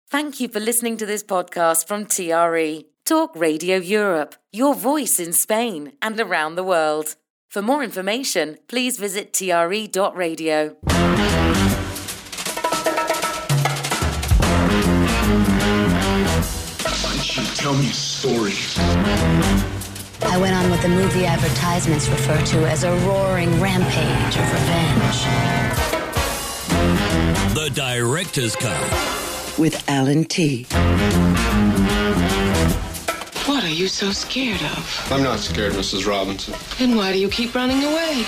Thank you for listening to this podcast from TRE, Talk Radio Europe, your voice in Spain and around the world. For more information, please visit tre.radio. Why don't you tell me stories? I went on what the movie advertisements refer to as a roaring rampage of revenge. The Director's Cut. With Alan T. What are you so scared of? I'm not scared, Mrs. Robinson. Then why do you keep running away?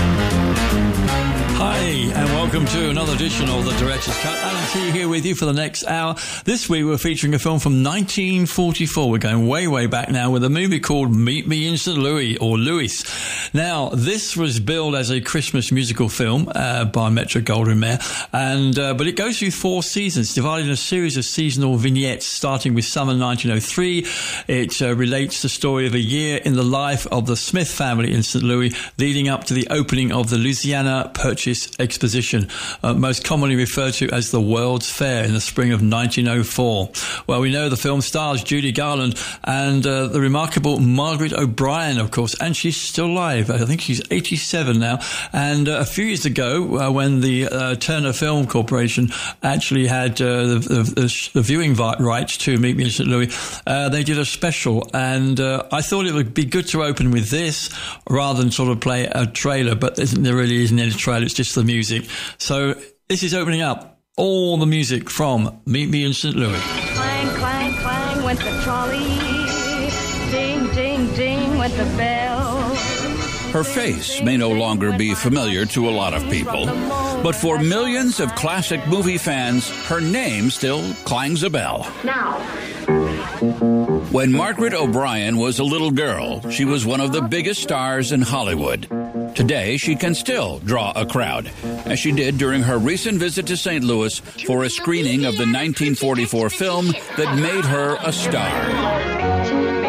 Hi, and welcome to another edition of The Director's Cut. Alan T here with you for the next hour. This week we're featuring a film from 1944. We're going way, way back now with a movie called Meet Me in St. Louis, or Louis. Now, this was billed as a Christmas musical film by Metro-Goldwyn-Mayer, but it goes through 4 seasons, divided in a series of seasonal vignettes starting with summer 1903. It relates the story of a year in the life of the Smith family in St. Louis, leading up to the opening of the Louisiana Purchase Exposition, most commonly referred to as the World's Fair, in the spring of 1904. Well, we know the film stars Judy Garland and the remarkable Margaret O'Brien, of course, and she's still alive. I think she's 87 now. And a few years ago, when the Turner Film Corporation actually had the viewing rights to Meet Me in St. Louis, they did a special, and I thought it would be good to open with this rather than sort of play a trailer, but there really isn't any trailer. It's just the music. So this is opening up all the music from Meet Me in St. Louis. Clang, clang, clang went the trolley. Ding, ding, ding went the bell. Her face may no longer be familiar to a lot of people, but for millions of classic movie fans, her name still clangs a bell. Now. When Margaret O'Brien was a little girl, she was one of the biggest stars in Hollywood. Today, she can still draw a crowd, as she did during her recent visit to St. Louis for a screening of the 1944 film that made her a star.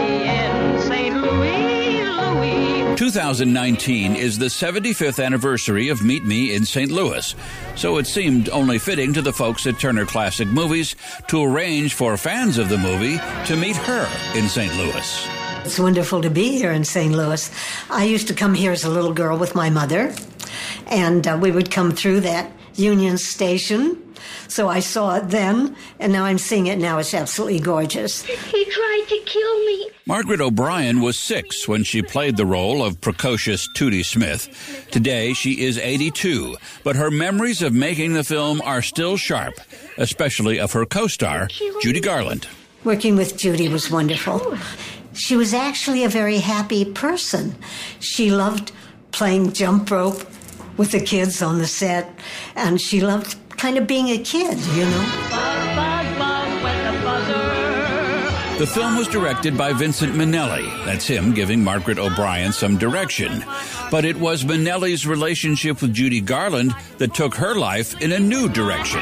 2019 is the 75th anniversary of Meet Me in St. Louis, so it seemed only fitting to the folks at Turner Classic Movies to arrange for fans of the movie to meet her in St. Louis. It's wonderful to be here in St. Louis. I used to come here as a little girl with my mother, and we would come through that Union Station. So I saw it then, and now I'm seeing it now. It's absolutely gorgeous. He tried to kill me. Margaret O'Brien was 6 when she played the role of precocious Tootie Smith. Today, she is 82, but her memories of making the film are still sharp, especially of her co-star, Judy Garland. Working with Judy was wonderful. She was actually a very happy person. She loved playing jump rope with the kids on the set, and she loved kind of being a kid, you know. Buzz, buzz, buzz went the buzzer. The film was directed by Vincent Minnelli. That's him giving Margaret O'Brien some direction. But it was Minnelli's relationship with Judy Garland that took her life in a new direction.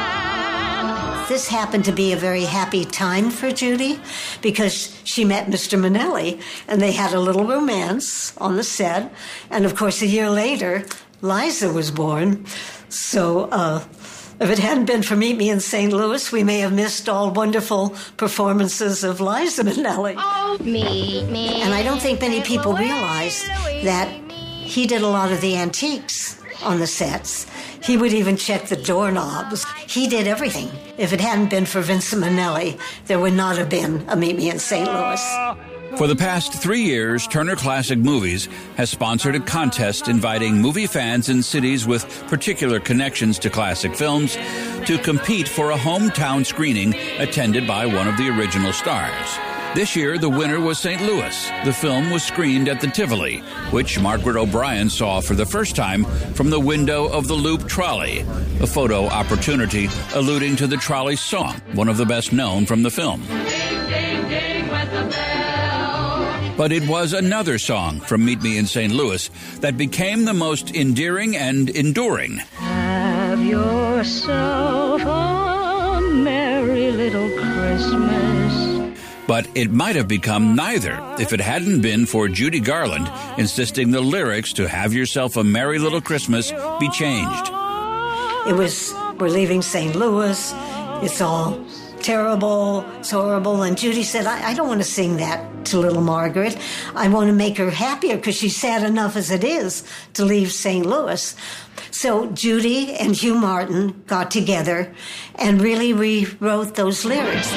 This happened to be a very happy time for Judy because she met Mr. Minnelli, and they had a little romance on the set. And, of course, a year later, Liza was born. So if it hadn't been for Meet Me in St. Louis, we may have missed all wonderful performances of Liza Minnelli. Oh, meet me. And I don't think many people realize that he did a lot of the antiques on the sets. He would even check the doorknobs. He did everything. If it hadn't been for Vincent Minnelli, there would not have been a Meet Me in St. Louis. For the past 3 years, Turner Classic Movies has sponsored a contest inviting movie fans in cities with particular connections to classic films to compete for a hometown screening attended by one of the original stars. This year, the winner was St. Louis. The film was screened at the Tivoli, which Margaret O'Brien saw for the first time from the window of the Loop Trolley, a photo opportunity alluding to the trolley song, one of the best known from the film. Ding, ding, ding went the bell. But it was another song from Meet Me in St. Louis that became the most endearing and enduring. Have yourself a merry little Christmas. But it might have become neither if it hadn't been for Judy Garland insisting the lyrics to Have Yourself a Merry Little Christmas be changed. It was, we're leaving St. Louis. it's all terrible, it's horrible. And Judy said, I don't want to sing that to little Margaret. I want to make her happier because she's sad enough as it is to leave St. Louis. So Judy and Hugh Martin got together and really rewrote those lyrics.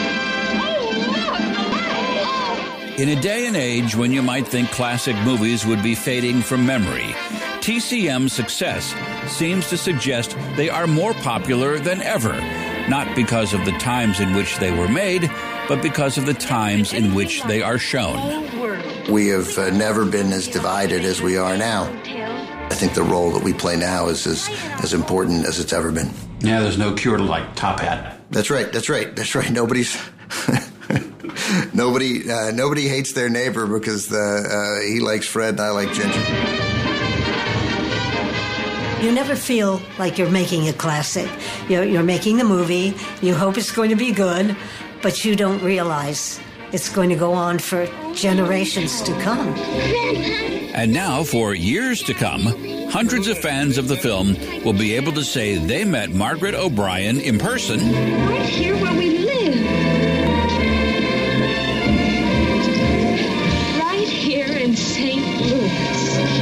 In a day and age when you might think classic movies would be fading from memory, TCM's success seems to suggest they are more popular than ever, not because of the times in which they were made, but because of the times in which they are shown. We have never been as divided as we are now. I think the role that we play now is as important as it's ever been. Yeah, there's no cure to like Top Hat. That's right. Nobody's... Nobody hates their neighbor because he likes Fred and I like Ginger. You never feel like you're making a classic. You're making the movie, you hope it's going to be good, but you don't realize it's going to go on for generations to come. And now, for years to come, hundreds of fans of the film will be able to say they met Margaret O'Brien in person. Right here where we live. Right here in St. Louis.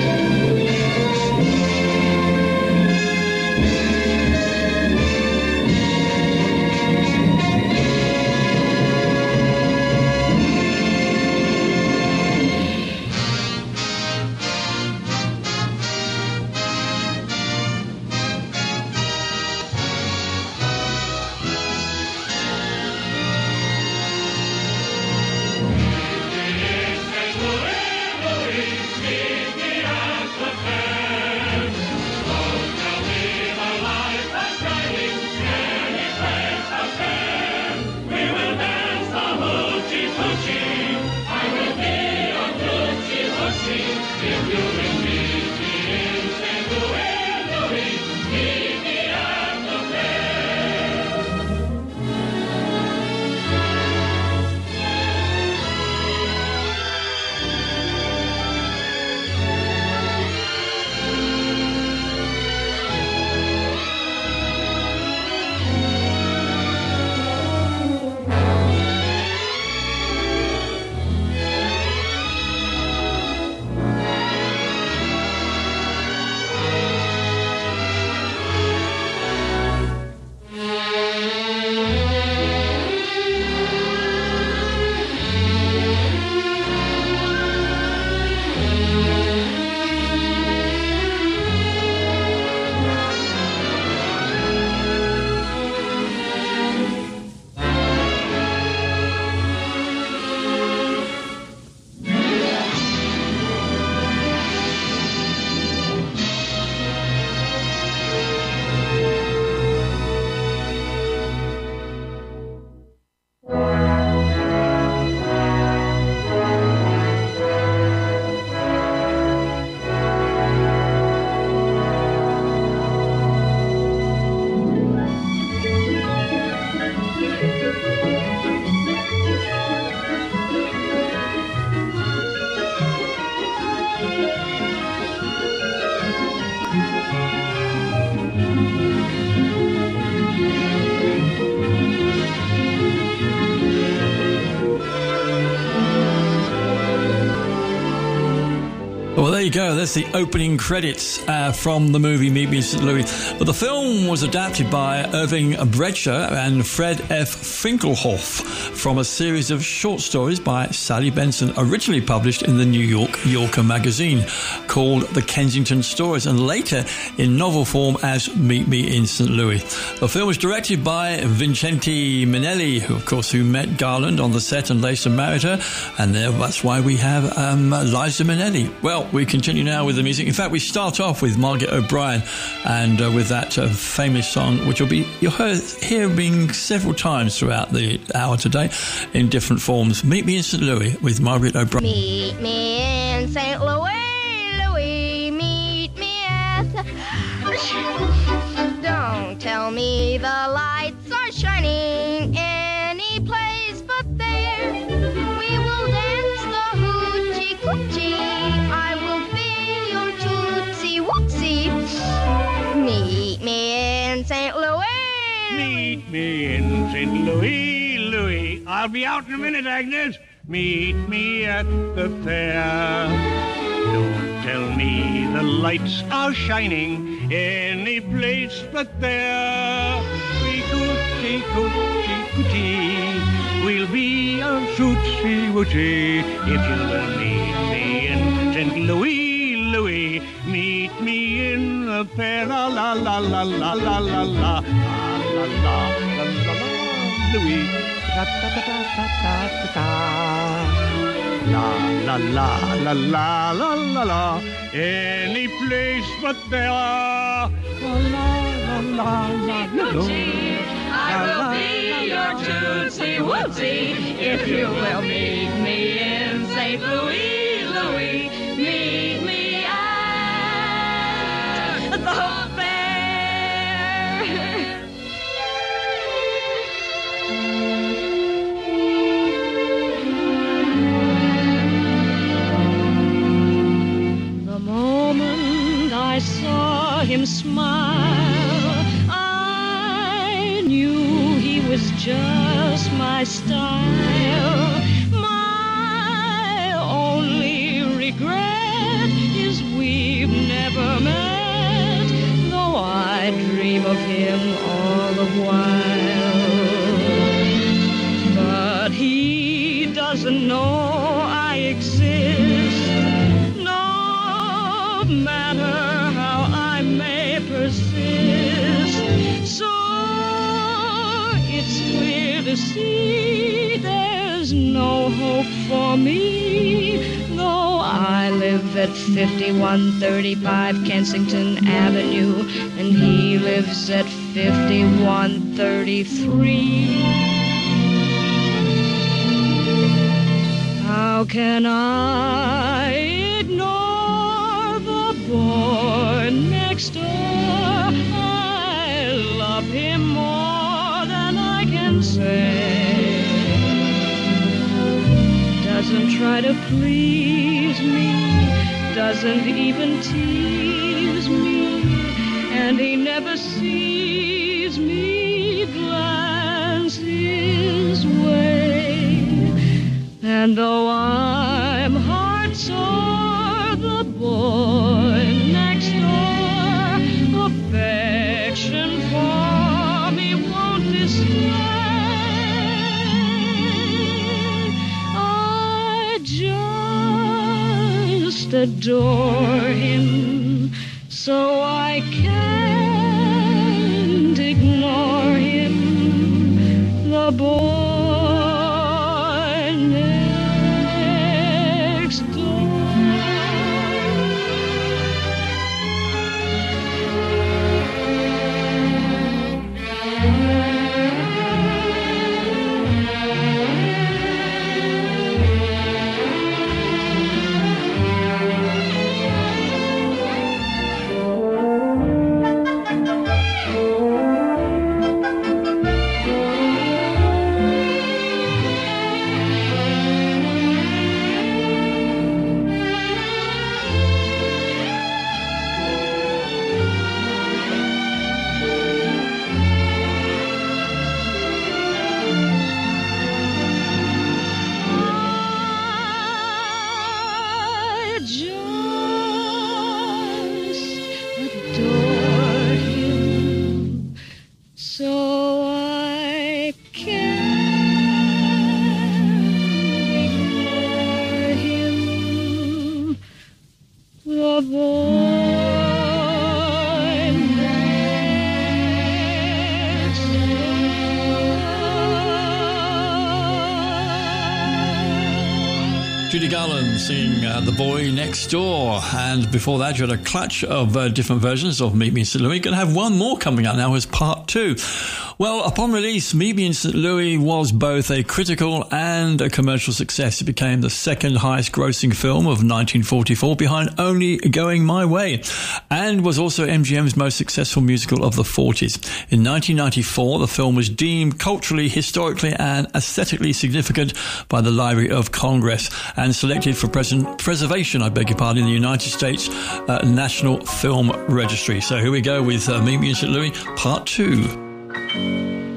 Well, there you go. That's the opening credits from the movie Meet Me in St. Louis. But the film was adapted by Irving Brecher and Fred F. Finkelhoff from a series of short stories by Sally Benson, originally published in the New Yorker magazine, called The Kensington Stories, and later in novel form as Meet Me in St. Louis. The film was directed by Vincente Minnelli, who met Garland on the set and later married her, and that's why we have Liza Minnelli. Well, we continue now with the music. In fact, we start off with Margaret O'Brien and with that famous song, which you'll hear being several times throughout the hour today in different forms. Meet Me in St. Louis with Margaret O'Brien. Meet me in St. Louis, Louis, meet me at the... Don't tell me the lights are shining any place but there. We will dance the hoochie coochie. I will be your tootsie wootsie. Meet me in St. Louis. Meet me Louie, Louie, I'll be out in a minute, Agnes. Meet me at the fair. Don't tell me the lights are shining any place but there. Coochie, coochie, coochie, we'll be a shoochie woochie if you will meet me in St. Louis, Louis. Meet me in the fair, la la la la la la la la la la la la Louis. Ta ta ta ta ta ta ta. La la la la la la la la. Any place but there. La la la la la. I will be your Tootsie Wootsie if you will meet me in St. Louis, Louis. Meet me at the fair. The moment I saw him smile, I knew he was just my style. My only regret is we've never met, though I dream of him all the while. But he doesn't know I exist, no matter how I may persist. So it's clear to see there's no hope for me, though I live at 5135 Kensington Avenue and he lives at 5133. How can I ignore the boy next door? I love him more than I can say. Doesn't try to please me, doesn't even tease me, and he never sees me glance his way. And though I'm heart sore, the boy next door affection for me won't display. I just adore him, so I can't ignore him. The boy next door. Judy Garland singing The Boy Next Door. And before that, you had a clutch of different versions of Meet Me in St. Louis. We're going to have one more coming out now as part 2. Well, upon release, Meet Me in St. Louis was both a critical and a commercial success. It became the second highest grossing film of 1944, behind only Going My Way, and was also MGM's most successful musical of the 40s. In 1994, the film was deemed culturally, historically, and aesthetically significant by the Library of Congress and selected for preservation, in the United States National Film Registry. So here we go with Meet Me in St. Louis, Part 2.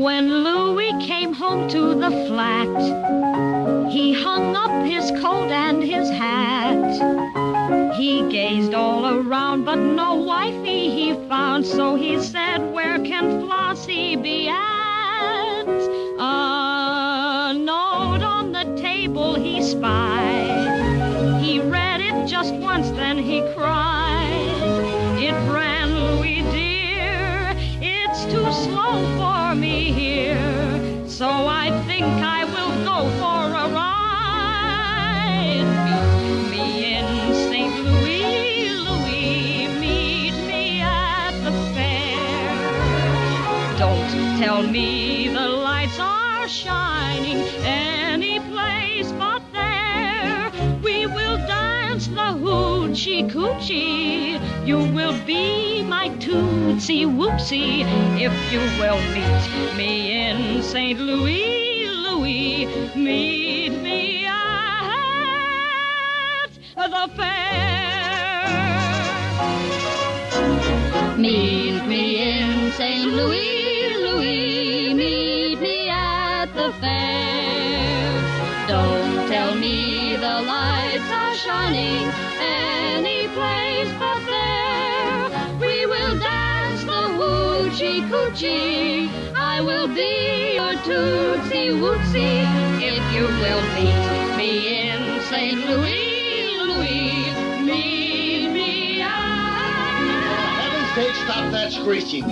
When Louis came home to the flat, he hung up his coat and his hat. He gazed all around, but no wifey he found, so he said, where can Flossie be at? A note on the table he spied. He read it just once, then he cried. It ran, Louis dear, it's too slow for me here, so I think I will go for a ride. Meet me in St. Louis, Louis, meet me at the fair. Don't tell me the lights are shining any place but there. We will dance the hoochie coochie. You will be my tootsie woopsie if you will meet me in St. Louis, Louis, meet me at the fair. Meet me in St. Louis, Louis, meet me at the fair. Don't tell me the lights are shining any place but there. We will dance the hoochie coochie. I will be your tootsie wootsie if you will meet me in St. Louis, Louis, meet me at. For heaven's sake, stop that screeching.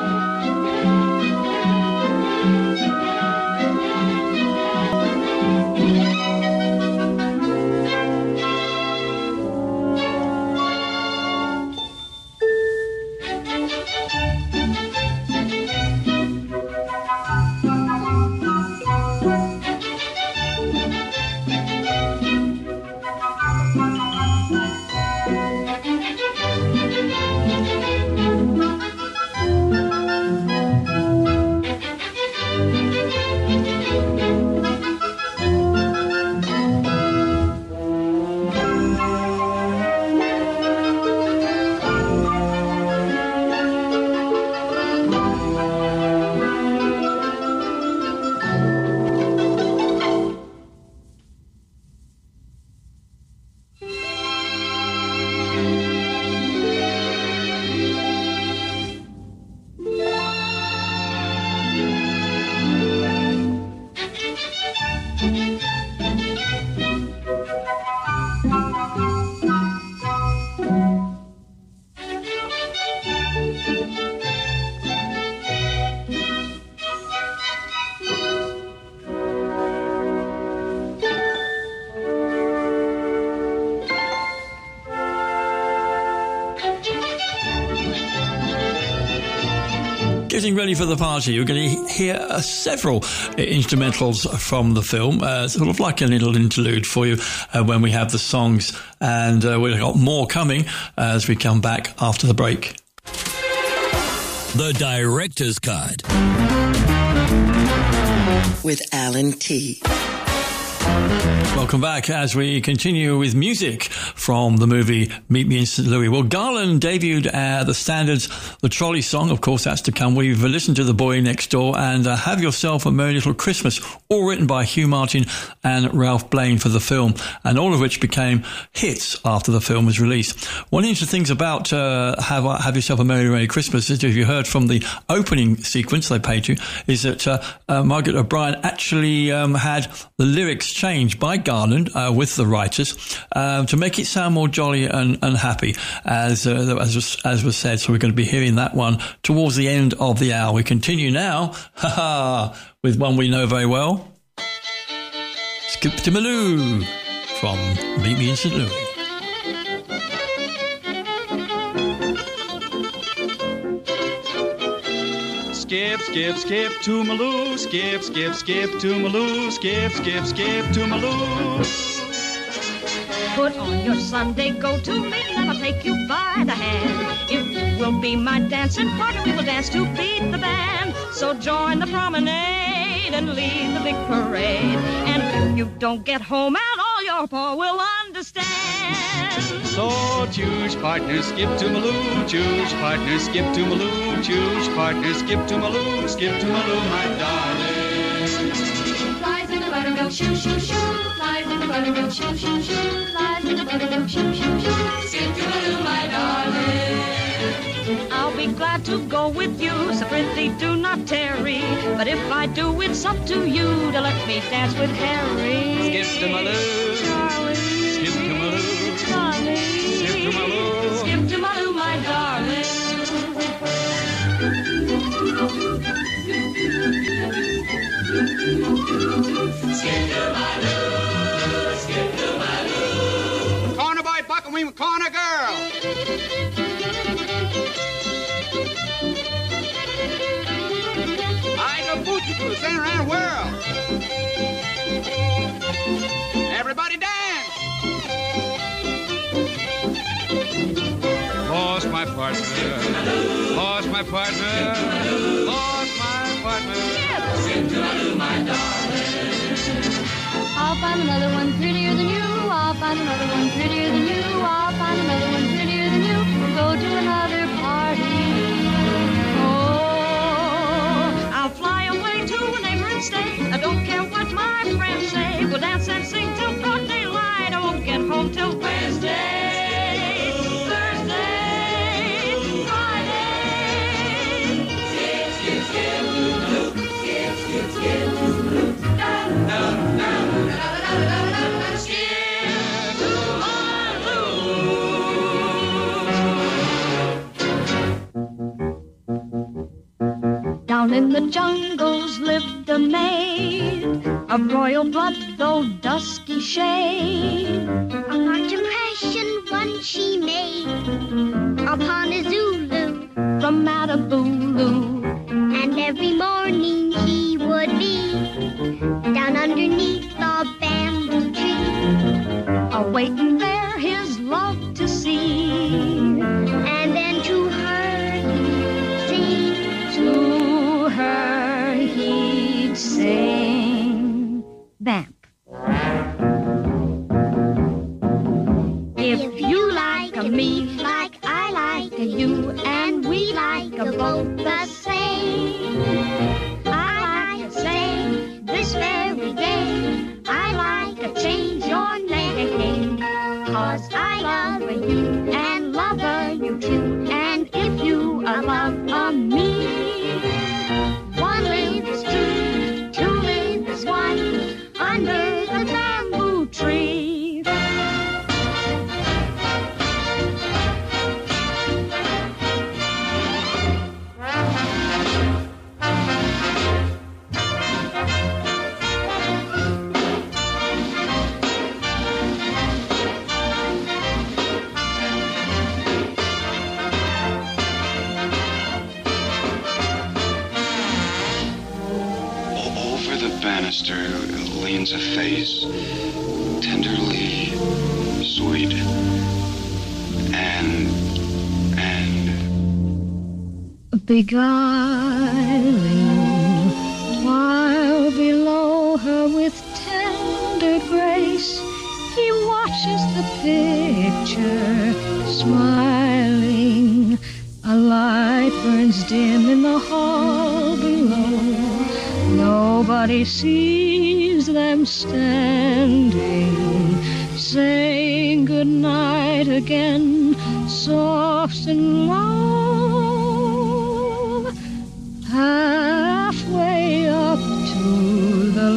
Getting ready for the party, you're going to hear several instrumentals from the film, sort of like a little interlude for you when we have the songs, and we've got more coming as we come back after the break. The Director's Cut with Alan T. Welcome back as we continue with music from the movie Meet Me in St. Louis. Well, Garland debuted the standards, the trolley song, of course, that's to come. We've listened to The Boy Next Door and Have Yourself a Merry Little Christmas, all written by Hugh Martin and Ralph Blaine for the film, and all of which became hits after the film was released. One of the interesting things about Have Yourself a Merry Christmas is, if you heard from the opening sequence they paid you, is that Margaret O'Brien actually had the lyrics changed by Garland with the writers to make it sound more jolly and happy, as was said. So we're going to be hearing that one towards the end of the hour. We continue now with one we know very well, Skip to Maloo from Meet Me in St. Louis. Skip, skip, skip to Maloo, skip, skip, skip to Maloo, skip, skip, skip to Maloo. Put on your Sunday, go to me, and I'll take you by the hand. If you will be my dancing partner, we will dance to beat the band. So join the promenade and lead the big parade. And if you don't get home at all, your pa will understand. understand. So choose partner, skip to Maloo. Choose partner, skip to Maloo. Choose partner, skip to Maloo. Skip to Maloo, my darling. Flies in the buttermilk, shoo, shoo, shoo. Flies in the buttermilk, shoo, shoo, shoo. Flies in the buttermilk, shoo, shoo, shoo. Skip to Maloo, my darling. I'll be glad to go with you, so prithee do not tarry. But if I do, it's up to you to let me dance with Harry. Skip to Maloo, darling. Skip to Maloo, darling. Skip to Maloo, Skip to Maloo, my darling. Skip to Maloo, skip to Maloo. Corner boy, buckaroo, corner girl. I go booty for the center around the world. Everybody dance. Lost my partner. Lost my partner. Lost my partner. Skip to Maloo, my darling. I'll find another one prettier than you. I'll find another one prettier than you. I'll find another one prettier than you. We'll go to another party. I'll fly away to a neighboring state. I don't care what my friends say. We'll dance and sing till broad daylight. I won't get home till Wednesday, Thursday, Friday. Skip, skip, skip, Maloo. Skip, skip, skip, Maloo. Down, down, down, da, da, da, da, da, da. Skip to Maloo. Down in the jungles lived a maid of royal blood, though dusky shade. A marked impression once she made upon a Zulu from Matabulu. And every morning he would be down underneath the bamboo tree, awaiting there his love to see. and then to her he'd sing. To her he'd sing. Vamp. If you like me like I like you, and we like both the same, I like to say this very day, I like to change your name. 'Cause I love you and love you too. And if you love me, one live is two, two live is one, under the bamboo tree. Over the banister leans a face, tenderly sweet, and beguiling, while below her with tender grace he watches the picture, smiling. A light burns dim in the hall below. Nobody sees them standing, saying good night again, soft and low. Halfway up to the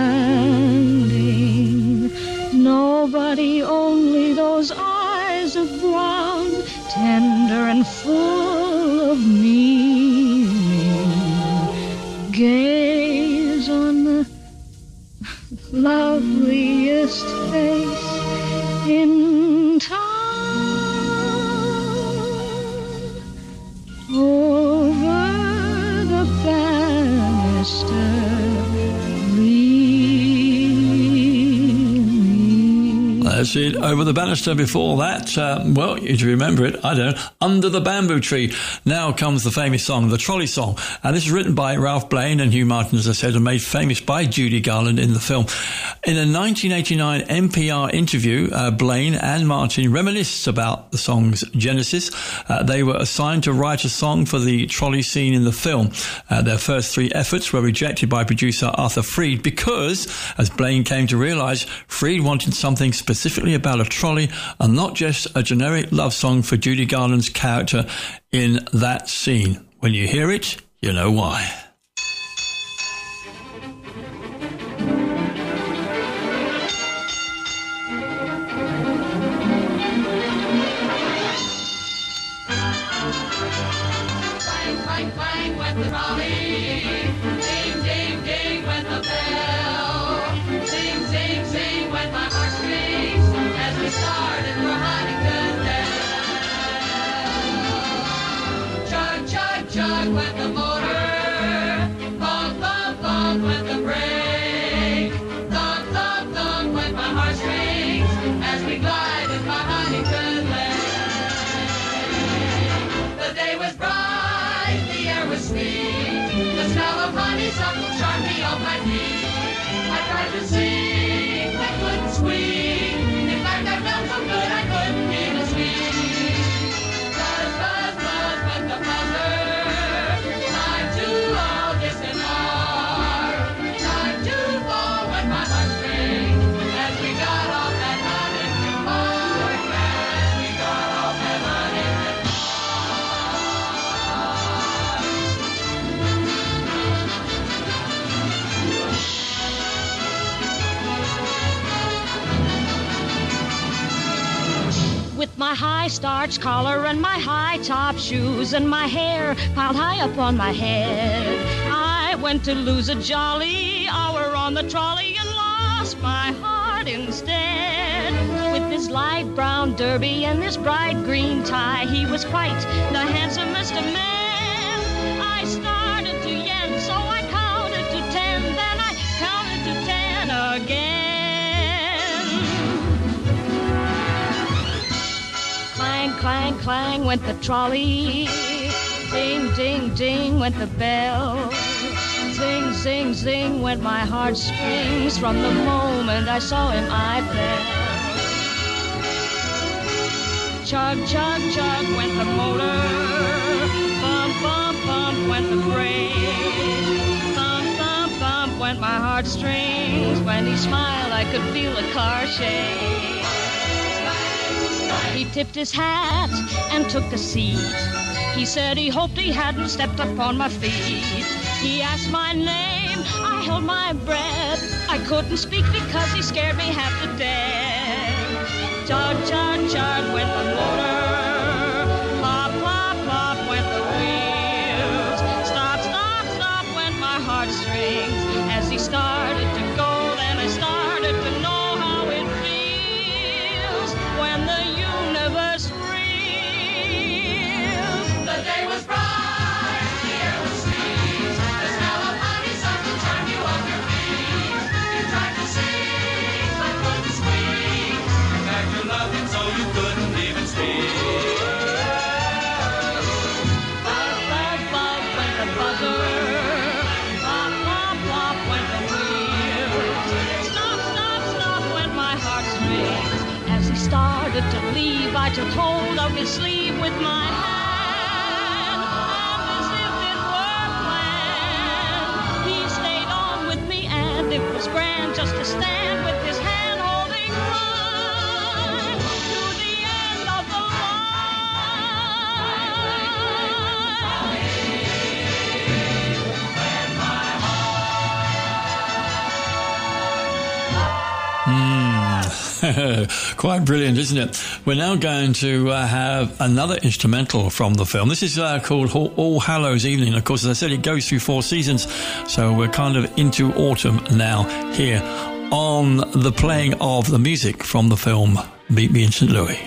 landing, nobody, only those eyes of brown, tender and full of meaning, gaze on the loveliest face in town. Over the banister, That's it. Over the Banister. Before that, well, if you remember it, I don't. Under the Bamboo Tree. Now comes the famous song, the Trolley Song. And this is written by Ralph Blane and Hugh Martin, as I said, and made famous by Judy Garland in the film. In a 1989 NPR interview, Blane and Martin reminisced about the song's genesis. They were assigned to write a song for the trolley scene in the film. Their first three efforts were rejected by producer Arthur Freed because, as Blane came to realise, Freed wanted something specifically about a trolley and not just a generic love song for Judy Garland's character in that scene. When you hear it, you know why. Clang, clang, went the trolley. Ding, ding, ding, went the bell. Sing, sing, sing, went my heartstrings as we started for Huntington Dell. Chug, chug, chug, went the motor. Thump, thump, thump, went the brake. Thump, thump, thump, went my heartstrings as we glided by Huntington Lake. The day was bright, the air was sweet. The smell of honeysuckle charmed me off my feet. I tried to sing, I couldn't squeak. In fact, I felt so good I couldn't even speak. Buzz, buzz, buzz went the buzzer. Time to all distant R. Time to fall went my heartstrings as we got off that Huntington Park. As we got off that Huntington Park. With my high starched collar and my high top shoes and my hair piled high up on my head, I went to lose a jolly hour on the trolley and lost my heart instead. With his light brown derby and this bright green tie, he was quite the handsomest of men. I started to yen, so I counted to 10, then I counted to 10 again. Clang, clang, clang went the trolley. Ding, ding, ding went the bell. Zing, zing, zing went my heartstrings. From the moment I saw him, I fell. Chug, chug, chug went the motor. Bump, bump, bump went the brake. Thump, thump, thump went my heartstrings. When he smiled, I could feel the car shake. He tipped his hat and took a seat. He said he hoped he hadn't stepped up on my feet. He asked my name, I held my breath. I couldn't speak because he scared me half to death. Chug, chug, chug went the motor. Plop, plop, plop went the wheels. Stop, stop, stop went my heartstrings. As he started to go, then I started to know how it feels when the universe reels. The day was bright, the air was sweet. The smell of honeysuckle charmed you off your feet. You tried to sing, but couldn't squeak. In fact, you loved him so you couldn't even speak. Buzz, buzz, buzz went the buzzer. Plop, plop, plop went the wheels. Stop, stop, stop went my heartstrings. As he started to leave, I took hold of his sleeve with my hand. And as if it were planned, he stayed on with me, and it was grand just to stand with his hand holding mine to the end of the Quite brilliant, isn't it? We're now going to have another instrumental from the film. This is called All Hallows Evening. Of course, as I said, it goes through 4 seasons, so we're kind of into autumn now here on the playing of the music from the film Meet Me in St. Louis.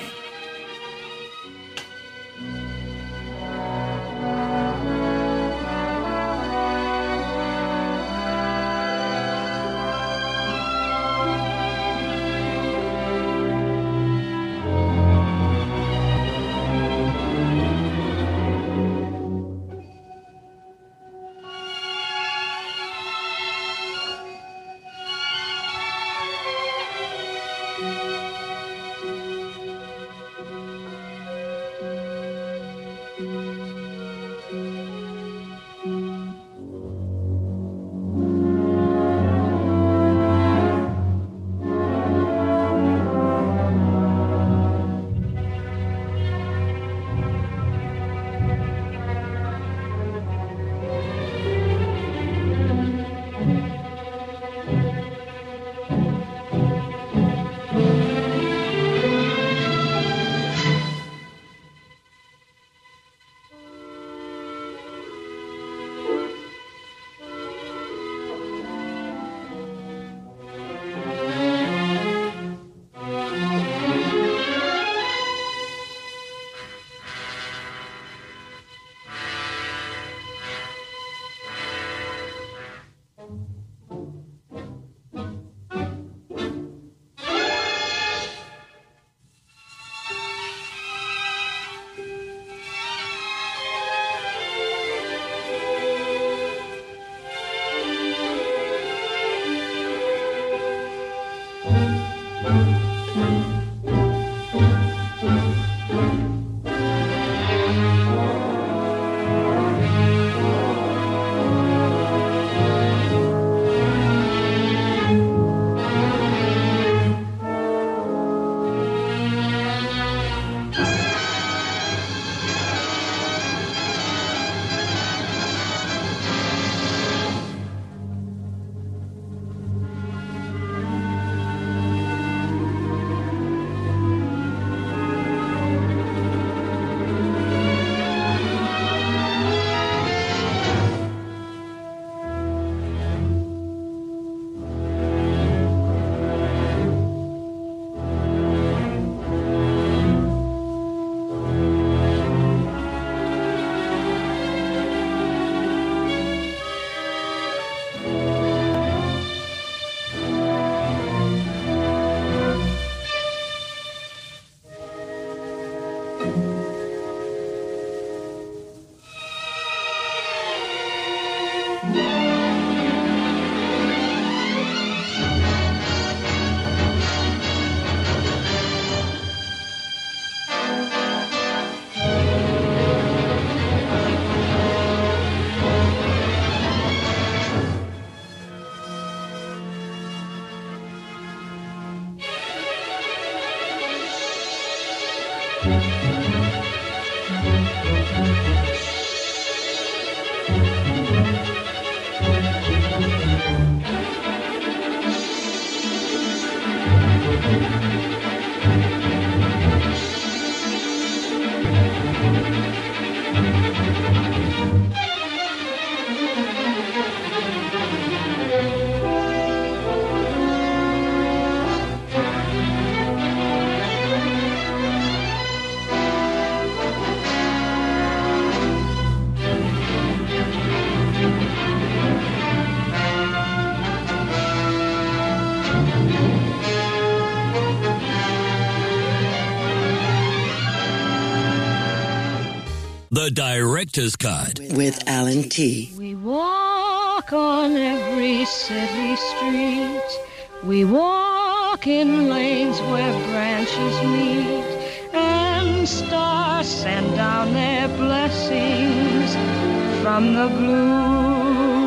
The Director's Cut with Alan T. We walk on every city street. We walk in lanes where branches meet, and stars send down their blessings from the blue.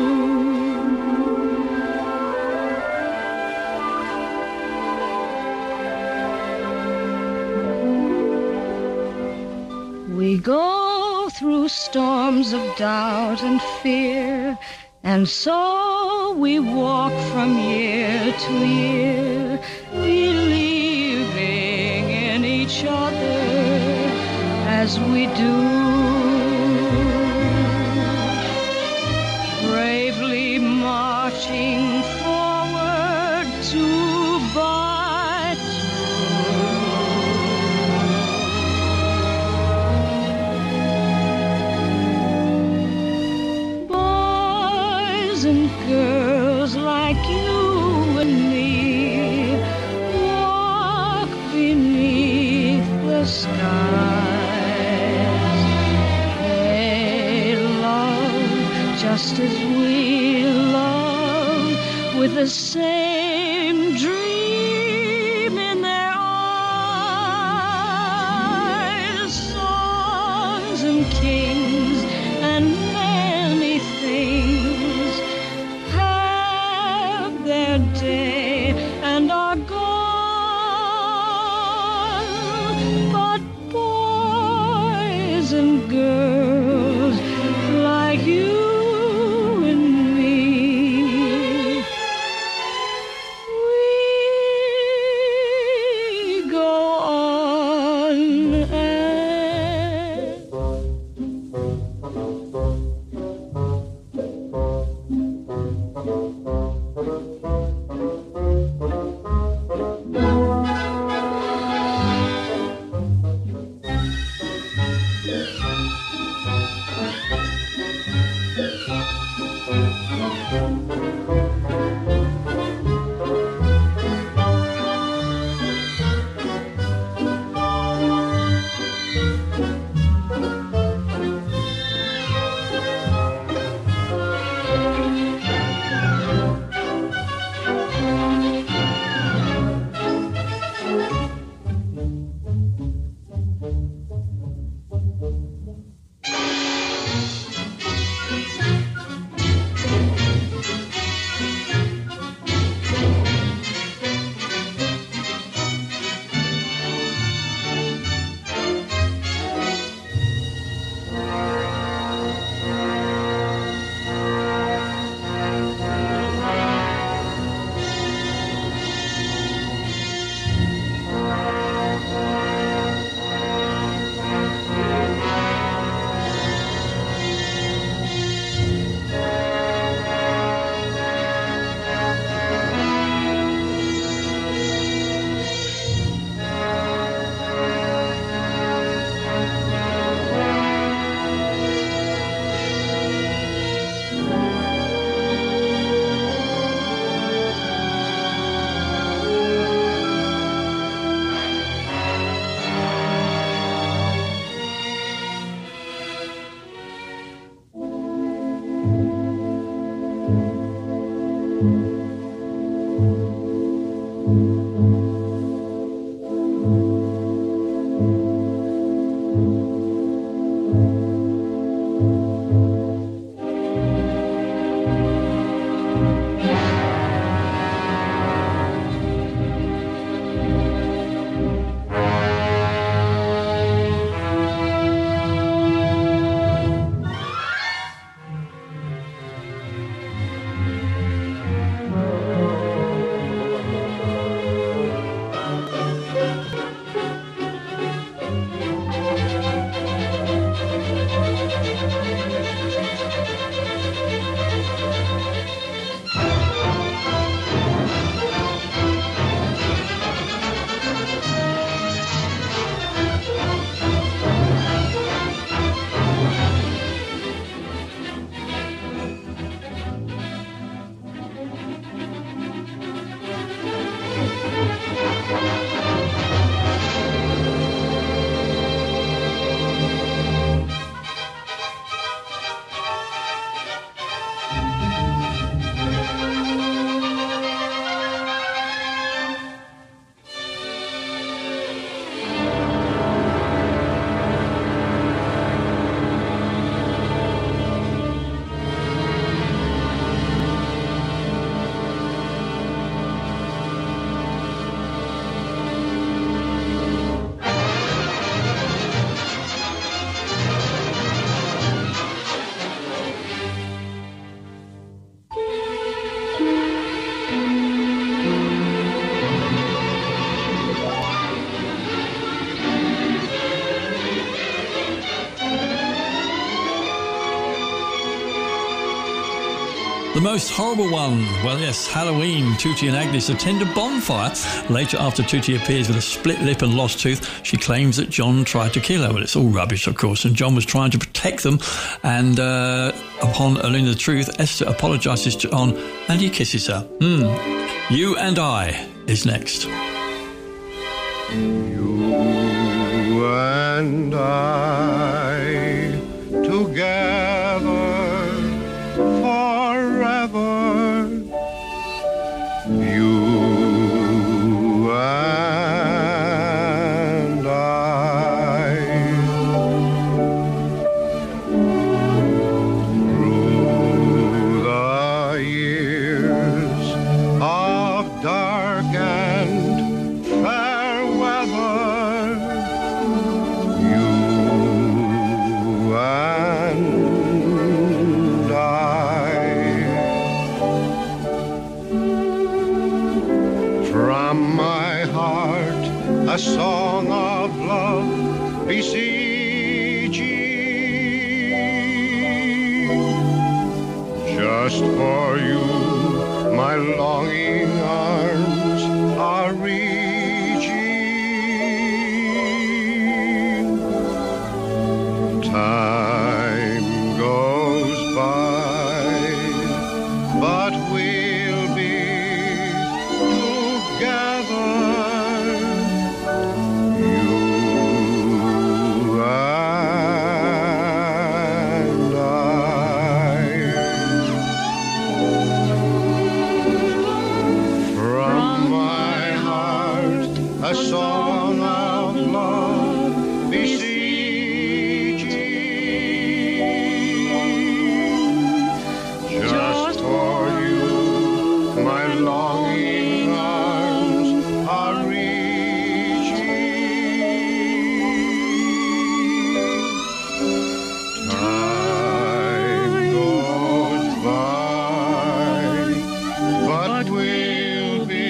We go through storms of doubt and fear, and so we walk from year to year, believing in each other as we do. Bravely marching forward two by and girls like you and me walk beneath the skies. They love just as we love, with the same dream in their eyes. Songs and kings and many things their day and are gone, but boys and girls like you and me, we go on The Most Horrible One. Well, yes, Halloween. Tootie and Agnes attend a bonfire. Later, after Tootie appears with a split lip and lost tooth, she claims that John tried to kill her. Well, it's all rubbish, of course, and John was trying to protect them. And upon learning the truth, Esther apologises to John and he kisses her. You and I is next. You and I together forever. You and I through the years of dark and fair weather. You and I. From my heart, a song of love beseeching. Just for you, my longing arms are reaching. Time goes by, but we'll be together. You and I. From my heart, a song of love beseeching. Just for you, my longing arms are reaching. Time goes by, but we'll be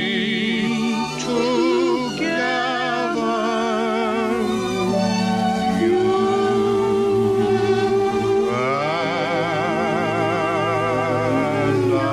together. You and I.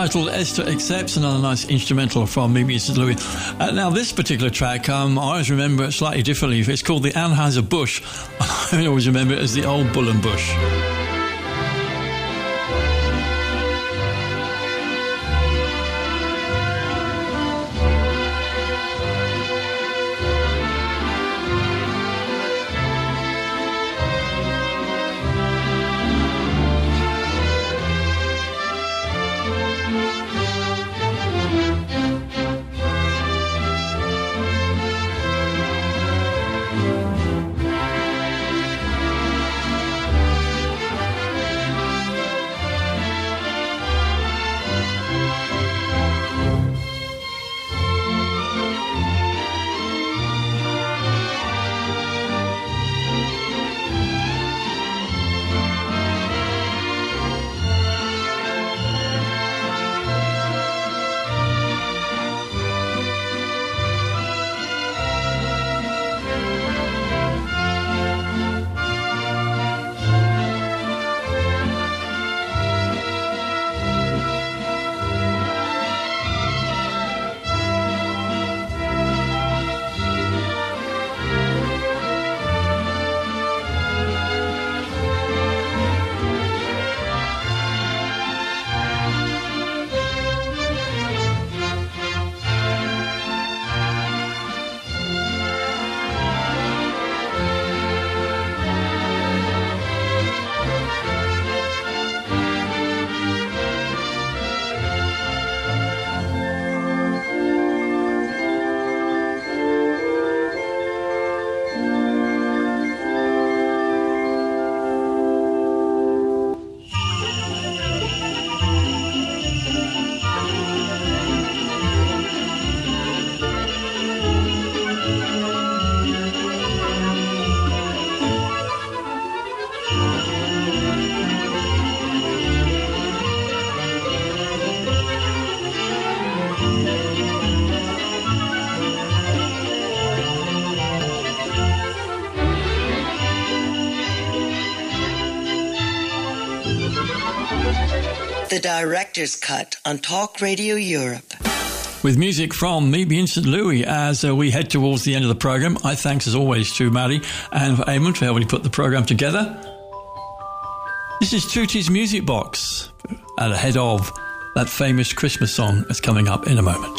titled Esther Accepts, another nice instrumental from Meet Me in St. Louis. Now, this particular track, I always remember it slightly differently. It's called the Anheuser-Busch. I always remember it as the Old Bull and Bush. The director's cut on Talk Radio Europe. With music from Meet Me in St. Louis as we head towards the end of the program. I thanks as always to Maddie and Eamon for helping put the program together. This is Tootie's Music Box at the head of that famous Christmas song that's coming up in a moment.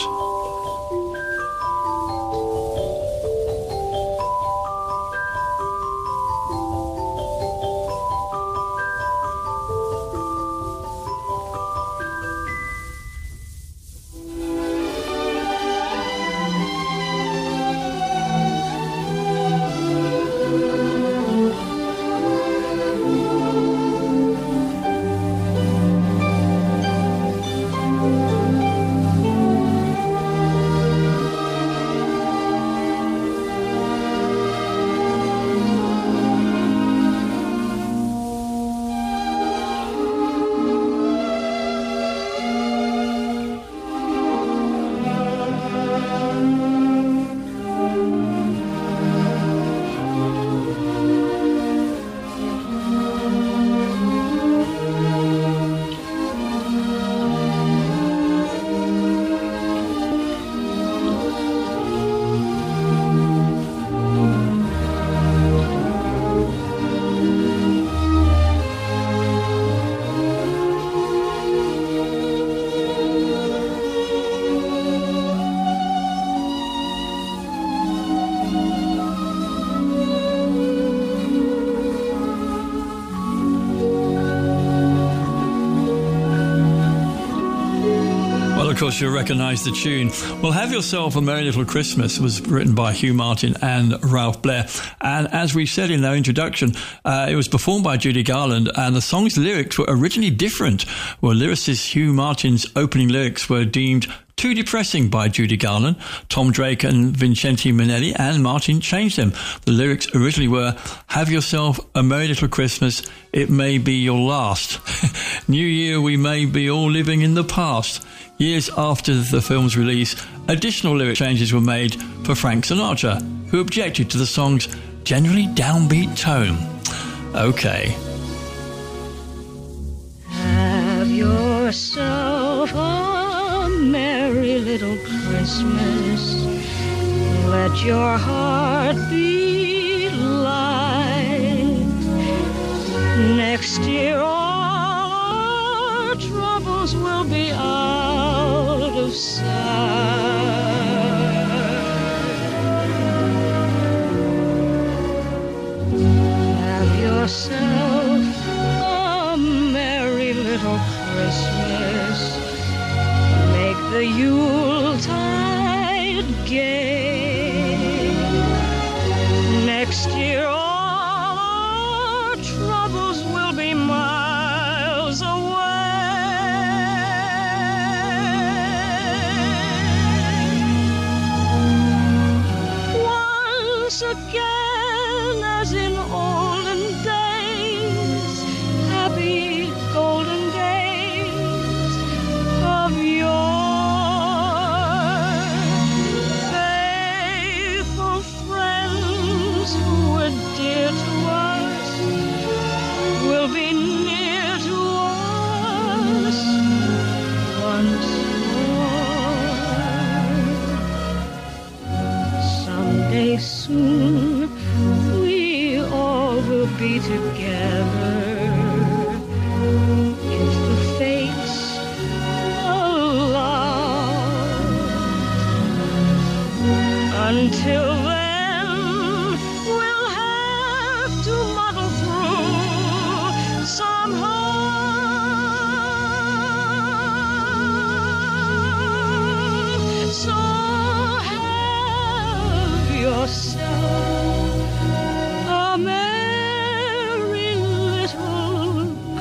Of course, you'll recognise the tune. Well, Have Yourself a Merry Little Christmas was written by Hugh Martin and Ralph Blair. And as we said in our introduction, it was performed by Judy Garland, and the song's lyrics were originally different. Well, lyricist Hugh Martin's opening lyrics were deemed too depressing by Judy Garland. Tom Drake and Vincente Minnelli and Martin changed them. The lyrics originally were, have yourself a merry little Christmas, it may be your last. New Year, we may be all living in the past. Years after the film's release, additional lyric changes were made for Frank Sinatra, who objected to the song's generally downbeat tone. Okay. Have yourself a little Christmas. Let your heart be light. Next year all our troubles will be out of sight. Have yourself a merry little Christmas. Make the Yuletide gay. Next year all our troubles will be miles away. Once again, as in olden days, happy golden days of yore. Faithful friends who were dear to us will be near to us once more. Someday soon we all will be together, if the fates allow. Until then, we'll have to muddle through somehow. So have yourself a merry little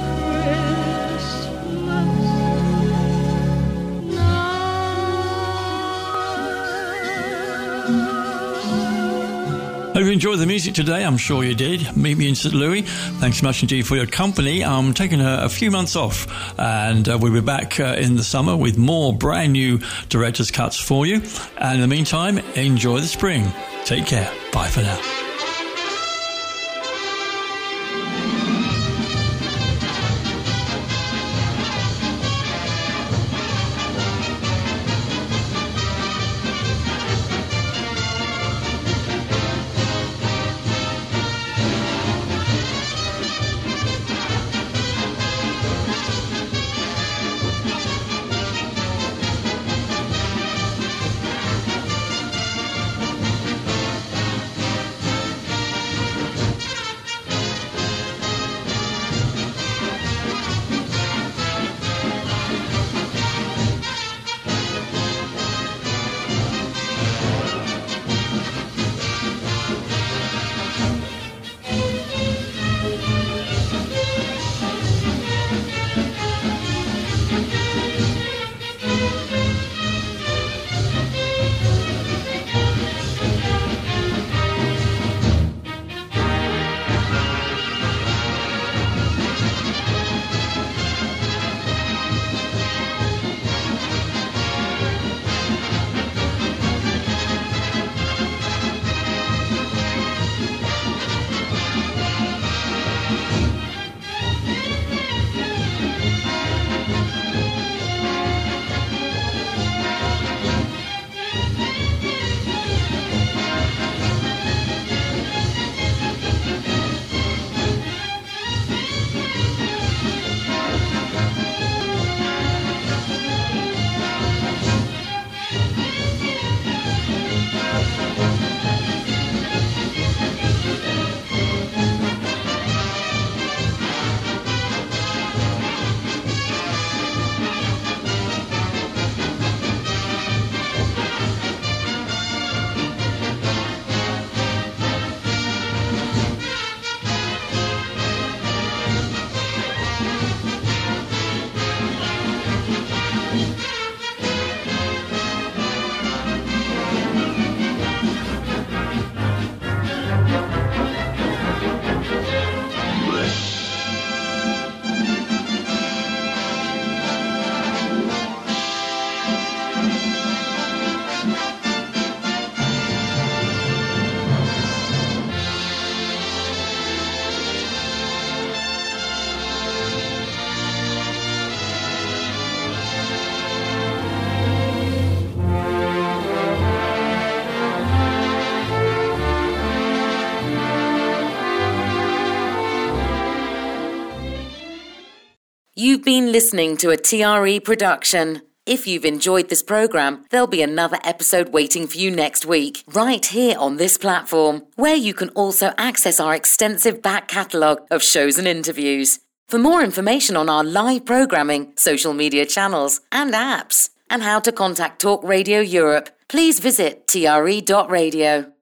Christmas Hope you enjoyed the music today. I'm sure you did. Meet Me in St. Louis. Thanks so much indeed for your company. I'm taking a few months off, and we'll be back in the summer with more brand new director's cuts for you. And in the meantime, enjoy the spring. Take care. Bye for now. You've been listening to a TRE production. If you've enjoyed this program, there'll be another episode waiting for you next week, right here on this platform, where you can also access our extensive back catalogue of shows and interviews. For more information on our live programming, social media channels and apps, and how to contact Talk Radio Europe, please visit tre.radio.